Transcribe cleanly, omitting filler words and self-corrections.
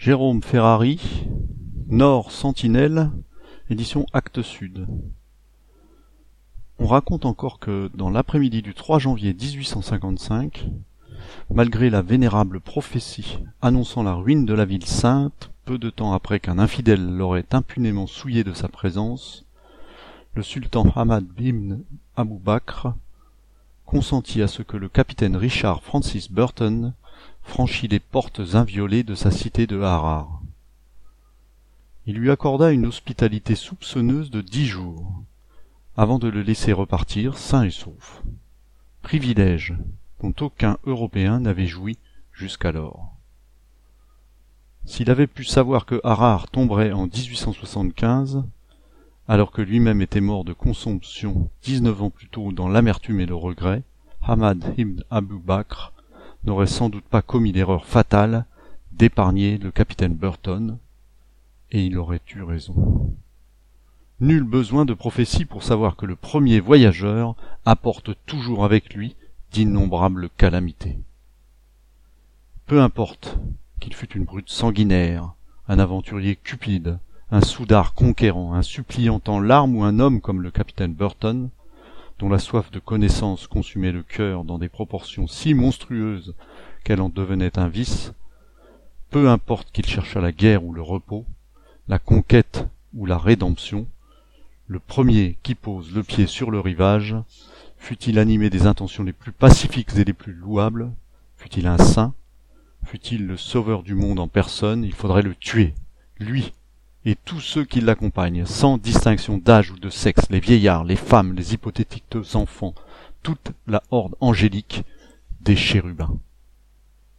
Jérôme Ferrari, Nord Sentinelle, édition Actes Sud. On raconte encore que, dans l'après-midi du 3 janvier 1855, malgré la vénérable prophétie annonçant la ruine de la ville sainte, peu de temps après qu'un infidèle l'aurait impunément souillé de sa présence, le sultan Hamad ibn Abou Bakr consentit à ce que le capitaine Richard Francis Burton franchit les portes inviolées de sa cité de Harar. Il lui accorda une hospitalité soupçonneuse de 10 jours, avant de le laisser repartir sain et sauf. Privilège dont aucun Européen n'avait joui jusqu'alors. S'il avait pu savoir que Harar tomberait en 1875, alors que lui-même était mort de consomption 19 ans plus tôt dans l'amertume et le regret, Hamad ibn Abou Bakr n'aurait sans doute pas commis l'erreur fatale d'épargner le capitaine Burton, et il aurait eu raison. Nul besoin de prophétie pour savoir que le premier voyageur apporte toujours avec lui d'innombrables calamités. Peu importe qu'il fût une brute sanguinaire, un aventurier cupide, un soudard conquérant, un suppliant en larmes ou un homme comme le capitaine Burton, dont la soif de connaissance consumait le cœur dans des proportions si monstrueuses qu'elle en devenait un vice, peu importe qu'il cherchât la guerre ou le repos, la conquête ou la rédemption, le premier qui pose le pied sur le rivage, fût-il animé des intentions les plus pacifiques et les plus louables, fût-il un saint, fût-il le sauveur du monde en personne, il faudrait le tuer, lui, et tous ceux qui l'accompagnent, sans distinction d'âge ou de sexe, les vieillards, les femmes, les hypothétiques enfants, toute la horde angélique des chérubins.